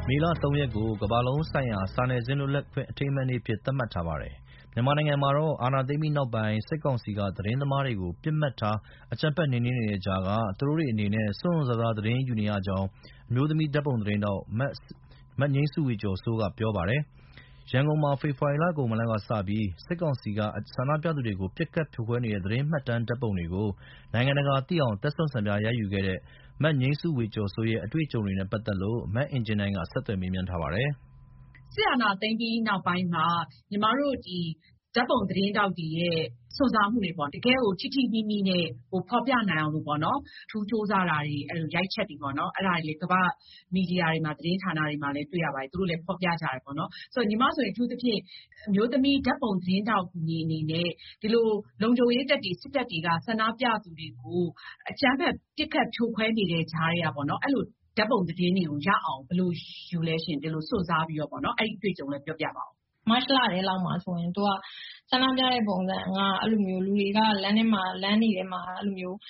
မေလ 3 ရက်ကိုကမ္ဘာလုံးဆိုင်ရာစာနယ်ဇင်းလွတ်လပ်ခွင့်အထိမ်းအမှတ်နေ့အဖြစ်သတ်မှတ်ထားပါတယ်။မြန်မာနိုင်ငံမှာတော့အာဏာသိမ်းပြီးနောက်ပိုင်းစစ်ကောင်စီကသတင်းသမားတွေကိုပစ်မှတ်ထားအကြမ်းဖက်နှိမ်နင်းနေတဲ့ကြားကသူတို့တွေအနေနဲ့စွန့်စွန့်စားစားသတင်းယူနေရကြောင်းအမျိုးသမီးဓာတ်ပုံသတင်းထောက်မငြိမ်းစုဝေကျော်စိုးကပြောပါတယ်။ရန်ကုန်မှာဖေဖော်ဝါရီလကုန်ပိုင်းကစပြီးစစ်ကောင်စီကဆန္ဒပြသူတွေကိုပစ်ခတ်ဖြိုခွဲနေတဲ့သတင်းမှတ်တမ်းဓာတ်ပုံတွေကိုနိုင်ငံတကာသိအောင်တက်ဆွန့်စံပြရိုက်ယူခဲ့တဲ့မငြိမ်းစုဝေကျော်စိုးရဲ့အတွေ့အကြုံတွေနဲ့ပတ်သက်လို့မအင်ဂျင်နိုင်ကဆက်သွယ်မေးမြန်းထားပါတယ်။စစ်အာဏာသိမ်းပြီးနောက်ပိုင်းမှာညီမတို့ဒီဓာတ်ပုံသတင်းတောက်တွေရဲ့စွန့်စားမှုတွေပေါ့တကယ်ကိုထိထိမိမိနဲ့ဖော်ပြနိုင်အောင်လို့ပေါ့နော်ထူးစူးစားတာတွေအဲ့လိုရိုက်ချက်တွေပေါ့နော်အဲ့ဒါတွေလေကမ္ဘာမီဒီယာတွေမှာသတင်းဌာနတွေမှာလည်းတွေ့ရပါတယ်သူတို့လည်းဖော်ပြကြတယ်ပေါ့နော်ဆိုတော့ညီမဆိုရင်အထူးသဖြင့်အမျိုးသမီးဓာတ်ပုံသတင်းတောက်အနေနဲ့ဒီလိုလုံခြုံရေးတပ်တွေစစ်တပ်တွေကဆန္ဒပြသူတွေကိုအကြမ်းဖက်ပစ်ခတ်ဖြိုခွဲနေတဲ့ကြားတွေကပေါ့နော်အဲ့လိုဓာတ်ပုံသတင်းတွေကိုရအောင်ဘယ်လိုယူလဲရှင်ဒီလိုစွန့်စားပြီးတော့ပေါ့နော်အဲ့ဒီတွေ့ကြုံလည်းပြောပြပါဦးမတ်လတဲ့လောက်မှာဆိုရင်သူကဆန္ဒပြတဲ့ပုံစံကအဲ့လိုမျိုးလူတွေကလမ်းတွေထဲမှာအဲ့လိုမျိုး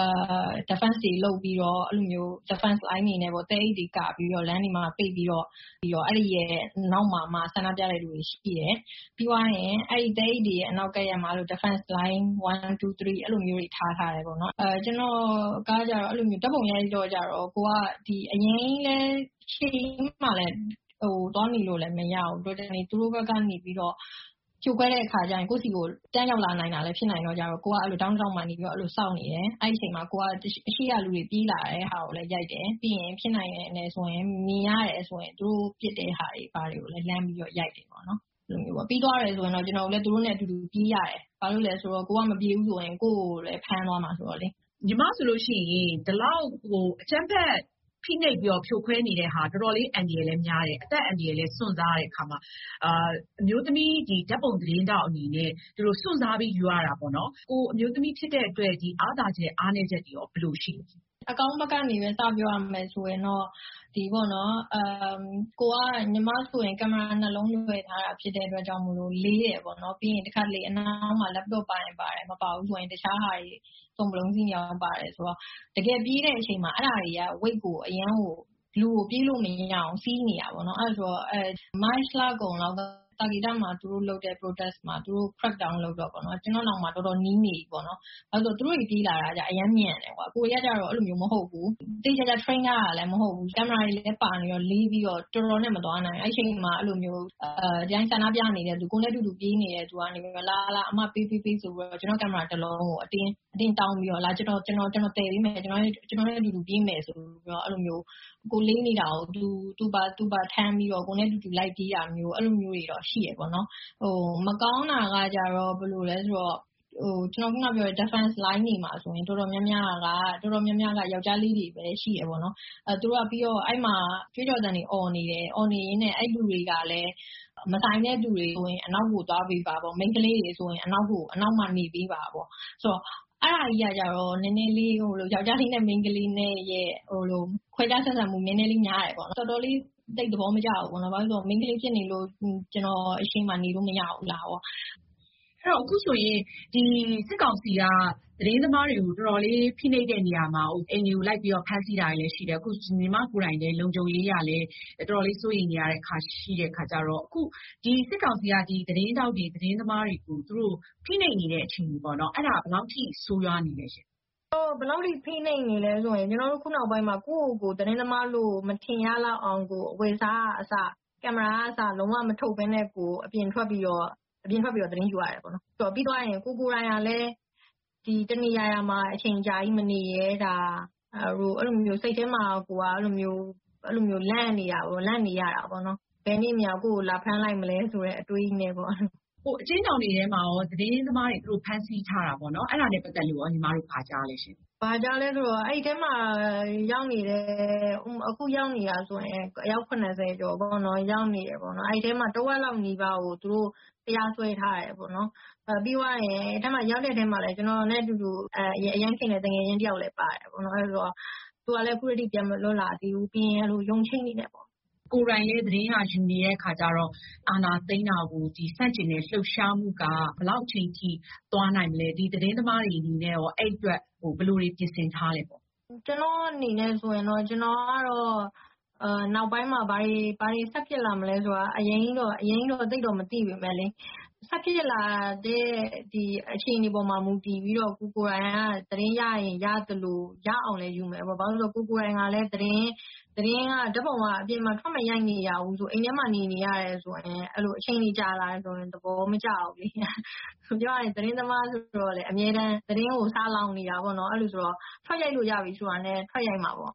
defense တွေလုပ်ပြီးတော့အဲ့လိုမျိုး defense line နေနဲ့ပေါ့တဲအိတ်တွေကပြီးတော့လမ်းတွေမှာပိတ်ပြီးတော့အဲ့ဒီရဲ့နောက်မှာဆန္ဒပြတဲ့လူတွေရှိတယ်ပြီးသွားရင်အဲ့ဒီတဲအိတ်တွေရဲ့အနောက်ကရမှာလို့ defense line 1 2 3အဲ့လိုမျိုးတွေထားတယ်ပေါ့နော်ကျွန်တော်ကကြတော့အဲ့လိုမျိုးဓာတ်ပုံရိုက်တော့ကြတော့ကိုကဒီအရင်လဲချိန်မှလည်းသွားနေလို့လည်းမရဘူးတို့တနေ့သူတို့ဘက်ကနေပြီးတော့ဖြိုခွဲတဲ့အခါကျရင်ကိုယ့်စီကိုတန်းရောက်လာနိုင်တာလည်းဖြစ်နိုင်တော့ကြတော့ကိုကအဲ့လိုတောင်းတောင်းမှနေပြီးတော့အဲ့လိုစောင့်နေတယ်အဲ့ဒီအချိန်မှာကိုကအရှိရလူတွေပြေးလာတဲ့ဟာကိုလည်းရိုက်တယ်ပြီးရင်ဖြစ်နိုင်တယ်ဆိုရင်မြင်ရတယ်ဆိုရင်သူတို့ပြစ်တဲ့ဟာတွေဘာတွေကိုလည်းလမ်းပြီးတော့ရိုက်တယ်ပေါ့နော်လိုမျိုးပေါ့ပြီးသွားတယ်ဆိုရင်တော့ကျွန်တော်လည်းသူတို့နဲ့အတူတူပြေးရတယ်ဘာလို့လဲဆိုတော့ကိုကမပြေးဘူးဆိုရင်ကိုကိုလည်းဖမ်းသွားမှာဆိုတော့လေညီမဆိုလို့ရှိရင်ဒီလောက်အချမ်းဖက်ဖိနှိပ်ပြီးတော့ဖြိုခွဲနေတဲ့ဟာတော်တော်လေးအန်ဒီရယ်လည်းများတယ်အသက်အန်ဒီရယ်လည်းစွန့်စားတဲ့အခါမှာအမျိုးသမီးဒီဓာတ်ပုံသတင်းတောက်အနေနဲ့ဒီလိုစွန့်စားပြီးယူရတာပေါ့နော်ကိုအမျိုးသမီးဖြစ်တဲ့အတွက်ဒီအားသာချက်အားနည်းချက်တွေရောဘယ်လိုရှိလဲအကောင့်ဘက်ကနေပဲစပြောရမယ်ဆိုရင်တော့ဒီပေါ့နော်ကိုကညီမဆိုရင်ကင်မရာနှလုံးလွှဲထားတာဖြစ်တဲ့အတွက်ကြောင့်မလို့လေးရပေါ့နော်ပြီးရင်တစ်ခါလေအနောက်မှာ laptop ပါတယ်မပါဘူးဆိုရင်တခြားဟာတွေစုံပလုံးစီးအောင်ပါတယ်ဆိုတော့တကယ်ပြေးတဲ့အချိန်မှာအဲ့ဒါတွေက weight ကိုအရန်ကိုလူကိုပြေးလို့မရအောင်စီးနေတာပေါ့နော်အဲ့ဆိုတော့March လကုန်လောက်တာဂီတာမှာသူတို့လုပ်တဲ့ protest မှာသူတို့ crack down လုပ်တော့ပေါ့နော်ကျွန်တော်နောက်မှာတော်တော်နီးနေပြီပေါ့နော်အဲ့ဆိုသူတို့ပြေးလာတာကြအရန်မြန်တယ်ကွာကိုရကြတော့အဲ့လိုမျိုးမဟုတ်ဘူးတေးကြ train ရတာလည်းမဟုတ်ဘူးကင်မရာတွေလည်းပါနေတော့လေးပြီးတော့တော်တော်နဲ့မသွားနိုင်အဲ့ချိန်မှာအဲ့လိုမျိုးဒီဆန္ဒပြနေတဲ့သူကိုနဲ့တူတူပြေးနေတဲ့သူကနေလာအမပေးဆိုပြီးတော့ကျွန်တော်ကင်မရာတစ်လုံးကိုအတင်းတောင်းပြီးတော့လာကျွန်တော်တည်ပြီးမယ်ကျွန်တော်နဲ့တူတူပြေးမယ်ဆိုပြီးတော့အဲ့လိုမျိုးကိုလေးနေတာကိုသူပါထမ်းပြီးတော့ကိုနဲ့တူတူလိုက်ပြေးတာမျိုးအဲ့လိုမျိုးတွေတော့ရှိရပေါ့နော်မကောင်းတာကကြတော့ဘယ်လိုလဲဆိုတော့ကျွန်တော်ကပြောတဲ့ defense line နေမှာဆိုရင်တော်တော်များများကယောက်ျားလေးတွေပဲရှိရပေါ့နော်သူတို့ကပြီးတော့အဲ့မှာကြွေးကြော်တန်တွေអော်နေရင်းနဲ့အဲ့လူတွေကလည်းမဆိုင်တဲ့သူတွေဆိုရင်အနောက်ကိုသွားပေးပါပေါ့မိန်းကလေးတွေဆိုရင်အနောက်မှာနေပေးပါပေါ့ဆိုတော့အဲ့ဒါကြီးကကြတော့နည်းနည်းလေးယောက်ျားလေးနဲ့မိန်းကလေးနဲ့ရဲ့လိုခွဲခြားဆက်ဆံမှုနည်းနည်းလေးများတယ်ပေါ့နော်တော်တော်လေးတိတ်သဘောမကျဘူးပေါ့နော်ဘာလို့ဆိုတော့မိန်းကလေးဖြစ်နေလို့ကျွန်တော်အရှိန်မှနေလို့မရဘူးလားပေါ့အဲ့တော့အခုဆိုရင်ဒီစစ်ကောင်စီကသတင်းသမားတွေကိုတော်တော်လေးဖိနှိပ်တဲ့နေရာမှာအင်ဂျီကိုလိုက်ပြီးတော့ဖမ်းဆီးတာလည်းရှိတယ်အခုညီမကိုယ်တိုင်လည်းလုံခြုံရေးရလည်းတော်တော်လေးစိုးရိမ်နေရတဲ့ခါရှိတဲ့ခါကျတော့အခုဒီစစ်ကောင်စီကဒီသတင်းတောက်တွေသတင်းသမားတွေကိုသူတို့ဖိနှိပ်နေတဲ့အချိန်ပေါ့နော်အဲ့ဒါဘယ်လောက်ထိဆိုးရွားနေလဲရှင်ဘယ်လောက်ထိဖိနှိပ်နေလဲဆိုရင်ကျွန်တော်တို့ခုနောက်ပိုင်းမှာကိုယ့်ကိုသတင်းသမားလို့မထင်ရလောက်အောင်ကိုအဝေစားအစကင်မရာအစလုံးဝမထုတ်ဘဲနဲ့ကိုအပြင်ထွက်ပြီးတော့သတင်းယူရတယ်ပေါ့နော်ဆိုတော့ပြီးသွားရင်ကိုယ်တိုင်ကလည်းဒီတနေရာမှာအချိန်ကြာကြီးမနေရဲတာအဲ့လိုမျိုးစိတ်ထဲမှာကိုကအဲ့လိုမျိုးလန့်နေရတာပေါ့နော်ဘယ်နည်းများကိုယ်လာဖမ်းလိုက်မလဲဆိုတဲ့အတွေးနဲ့ပေါ့အချင်းတောင်တွေထဲမှာရောသတင်းသမားတွေသူတို့ဖမ်းဆီးထားတာပေါ့နော်အဲ့ဒါနဲ့ပတ်သက်လို့ရောညီမတို့ဘာကြားလဲရှင်ဘာကြားလဲဆိုတော့အဲ့ဒီထဲမှာရောက်နေတဲ့အခုရောက်နေတာဆိုရင်အယောက်80ကျော်ပေါ့နော်ရောက်နေတယ်ပေါ့နော်အဲ့ဒီထဲမှာတဝက်လောက်နီးပါးကိုသူတို့တရားစွဲထားတယ်ပေါ့နော်ပြီးသွားရင်အဲ့ထဲမှာရောက်တဲ့ထဲမှာလည်းကျွန်တော်နဲ့အတူတူအရင်ခင်တဲ့တငယ်ချင်းတယောက်လည်းပါတယ်ပေါ့နော်အဲ့တော့သူကလည်းခုတည်းပြန်မလွတ်လာသေးဘူးပြီးရင်အဲ့လိုယုံချိနေတယ်ပေါ့ကိုယ်တိုင်လည်းသတင်းရယူနေတဲ့အခါကျတော့အာဏာသိမ်းတာကိုဒီစန့်ကျင်တဲ့လှုပ်ရှားမှုကဘယ်လောက်ချိန်ထိသွားနိုင်မလဲဒီသတင်းသမားတွေအနေနဲ့ရောအဲ့အတွက်ဘယ်လိုတွေပြင်ဆင်ထားလဲပေါ့ကျွန်တော်အနေနဲ့ဆိုရင်တော့ကျွန်တော်ကတော့နောက်ပိုင်းမှာဘာတွေဆက်ဖြစ်လာမလဲဆိုတာအရင်တော့သိတော့မသိပေမဲ့လေဆက်ဖြစ်လာတဲ့ဒီအခြေအနေပေါ်မှာမူတည်ပြီးတော့ကိုယ်တိုင်ကသတင်းရရင်ရသလိုရအောင်လည်းယူမယ်ပေါ့ဘာလို့လဲကိုယ်တိုင်ကလည်းသတင်းကဓာတ်ပုံကအပြင်မှာထွက်မရိုက်နေရဘူးဆိုအိမ်ထဲမှာနေရတယ်ဆိုရင်အဲ့လိုအချိန်ကြီးကြာလာတယ်ဆိုရင်သဘောမကျဘူးလေပြောရရင်သတင်းသမားဆိုတော့လေအမြဲတမ်းသတင်းကိုစားလောင်နေတာပေါ့နော်အဲ့လိုဆိုတော့ထွက်ရိုက်လို့ရပြီဆိုတာနဲ့ထွက်ရိုက်မှာပေါ့